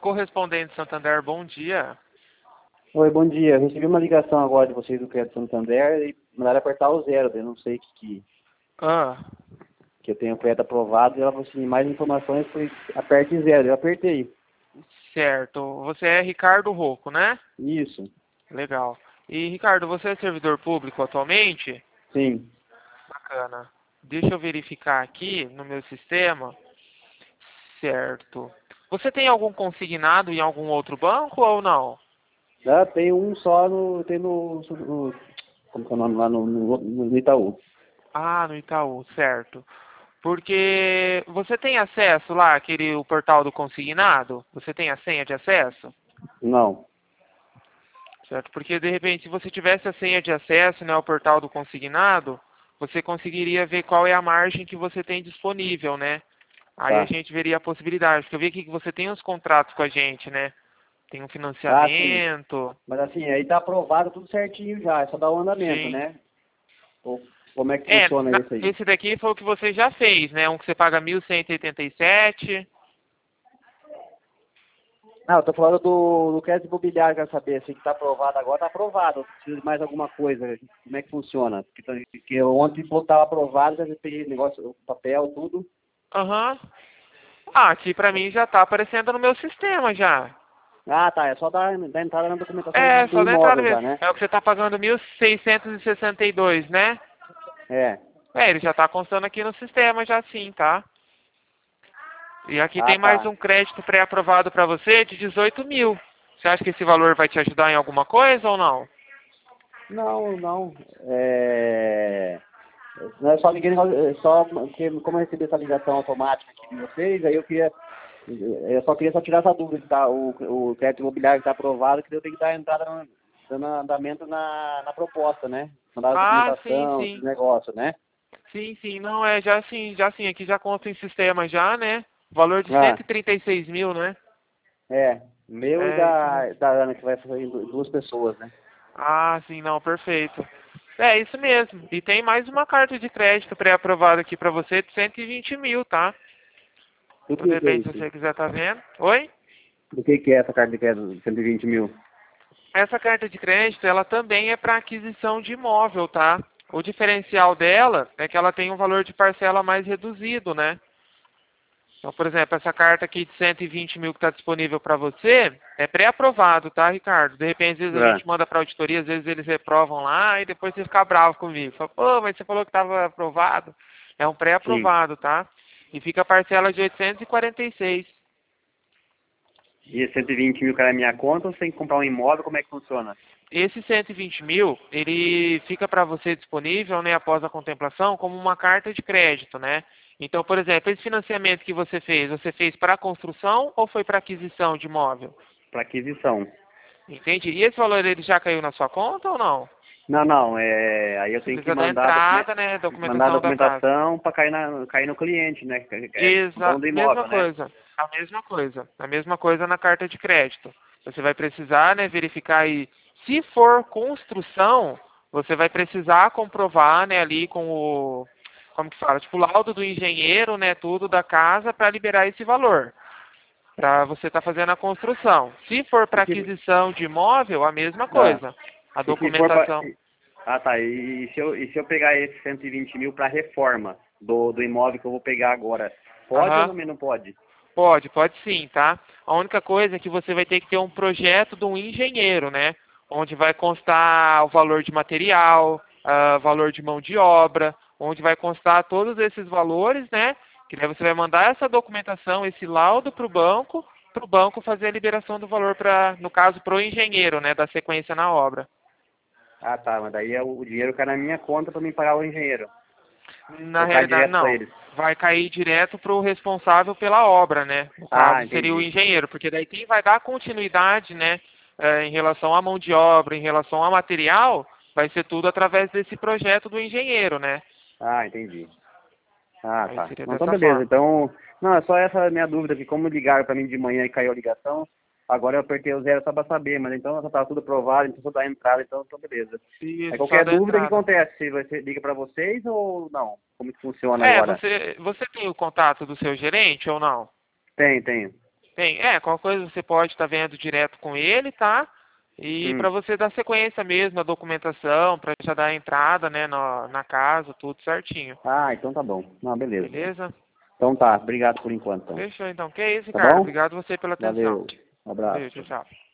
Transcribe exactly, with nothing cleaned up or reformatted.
correspondente Santander, bom dia. Oi, bom dia. Eu recebi uma ligação agora de vocês do Crédito Santander e mandaram apertar o zero. Eu não sei que, que, Ah, que eu tenho o crédito aprovado e ela falou assim, mais informações, foi aperte zero. Eu apertei. certo. Você é Ricardo Rocco, né? Isso. Legal. E, Ricardo, você é servidor público atualmente? Sim. Bacana. Deixa eu verificar aqui no meu sistema. Certo. Você tem algum consignado em algum outro banco ou não? Ah, tem um só no. Tem no. no como que é o nome lá no, no, no Itaú. Ah, no Itaú, certo. Porque você tem acesso lá, aquele o portal do consignado? Você tem a senha de acesso? Não. Certo? Porque de repente, se você tivesse a senha de acesso, né, ao portal do consignado, você conseguiria ver qual é a margem que você tem disponível, né? Aí a Tá. gente veria a possibilidade. Porque eu vi aqui que você tem os contratos com a gente, né? Tem um Ah, sim. financiamento. Mas assim, aí tá aprovado tudo certinho já. É só dar o andamento, Sim. né? Ou, como é que É, funciona na- isso aí? esse daqui foi o que você já fez, né? Um que você paga mil cento e oitenta e sete. Ah, eu tô falando do, do crédito imobiliário, quero saber, assim, que tá aprovado agora, tá aprovado. Precisa de mais alguma coisa, como é que funciona? Porque, tá- porque eu ontem falou que tava aprovado, já peguei o negócio, o papel, tudo. Aham. Ah, aqui pra mim já tá aparecendo no meu sistema já. Ah, tá, é só dar, dar entrada na documentação É, do só da entrada imóvel já, mesmo. né? É o que você tá pagando mil seiscentos e sessenta e dois, né? É. É, ele já tá constando aqui no sistema já sim, tá? E aqui Ah, tem mais tá. um crédito pré-aprovado pra você de dezoito mil. Você acha que esse valor vai te ajudar em alguma coisa ou não? Não, não, é... Não é só liguei, é só porque como eu recebi essa ligação automática aqui de vocês, aí eu queria, eu só queria só tirar essa dúvida que tá, o, o crédito imobiliário que está aprovado, que eu tenho que dar entrada, no- dando andamento na, na proposta, né? Mandar a Ah, sim, documentação, esses sim. negócios, né? Sim, sim. Não, é já sim, já sim. Aqui já consta em sistema já, né? Valor de Ah, cento e trinta e seis mil, né? é, meu e É isso mesmo. da, da Ana, que vai fazer em du- duas pessoas, né? Ah, sim, não, perfeito. É isso mesmo. E tem mais uma carta de crédito pré-aprovada aqui pra você de cento e vinte mil, tá? Do Então, de que que é repente, se isso? você quiser tá vendo. Oi? Do que que é essa carta de crédito de cento e vinte mil? Essa carta de crédito, ela também é para aquisição de imóvel, tá? O diferencial dela é que ela tem um valor de parcela mais reduzido, né? Então, por exemplo, essa carta aqui de cento e vinte mil que está disponível para você é pré-aprovado, tá, Ricardo? De repente, às vezes a Ah, gente manda para auditoria, às vezes eles reprovam lá e depois você fica bravo comigo. Fala, pô, mas você falou que estava aprovado. É um sim. pré-aprovado, tá? E fica a parcela de oitocentos e quarenta e seis. E esse cento e vinte mil cai na minha conta ou você tem que comprar um imóvel, como é que funciona? Esse cento e vinte mil, ele fica para você disponível, né, após a contemplação, como uma carta de crédito, né? Então, por exemplo, esse financiamento que você fez, você fez para a construção ou foi para aquisição de imóvel? Para aquisição. Entende? E esse valor ele já caiu na sua conta ou não? Não, não, é, aí eu Você tenho que precisa da mandar a, docume- entrada, né, mandar a documentação da casa. documentação para cair, na, cair no cliente, né? Que é o Exa dono do mesma imóvel, né? coisa, a mesma coisa, a mesma coisa na carta de crédito. Você vai precisar, né, verificar aí, se for construção, você vai precisar comprovar, né, ali com o, como que fala, tipo, o laudo do engenheiro, né, tudo da casa para liberar esse valor, para você estar fazendo a construção. Se for E para se, aquisição de imóvel, a mesma ah, coisa. A e se for para... documentação. Ah, tá. E, e se eu, e se eu pegar esse cento e vinte mil para reforma do, do imóvel que eu vou pegar agora, pode ou Aham. também não pode? Pode, pode sim, tá? A única coisa é que você vai ter que ter um projeto de um engenheiro, né? Onde vai constar o valor de material, ah, valor de mão de obra, onde vai constar todos esses valores, né? Que daí você vai mandar essa documentação, esse laudo para o banco, para o banco fazer a liberação do valor para, no caso, para o engenheiro, né? Da sequência na obra. Ah, tá. Mas daí é o, o dinheiro cai na minha conta para mim pagar o engenheiro. Na Ou cai realidade, direto para não. eles? Vai cair direto para o responsável pela obra, né? No Ah, caso, seria o entendi. engenheiro, porque daí quem vai dar continuidade, né, eh, em relação à mão de obra, em relação ao material, vai ser tudo através desse projeto do engenheiro, né? Ah, entendi. Ah, Aí tá. seria Não, então dessa beleza. forma. Então, não, é só essa a minha dúvida, que como ligaram para mim de manhã e caiu a ligação, agora eu apertei o zero só para saber, mas então já tá tudo aprovado, então só dá a entrada, então, então beleza. Aí Isso, só qualquer da dúvida, o que entrada. acontece? Se você liga para vocês ou não? Como que funciona É, agora? você, você tem o contato do seu gerente ou não? Tem, tenho. Tem. É, qualquer coisa você pode estar vendo direto com ele, tá? E Hum. para você dar sequência mesmo na documentação, para já dar a entrada, né, na, na casa, tudo certinho. Ah, então tá bom. Não, beleza. Beleza? Então tá, obrigado por enquanto. Então. Fechou então. Que é isso, Tá Ricardo. bom? Obrigado você pela atenção. Valeu. Um Valeu, tchau, abraço. tchau.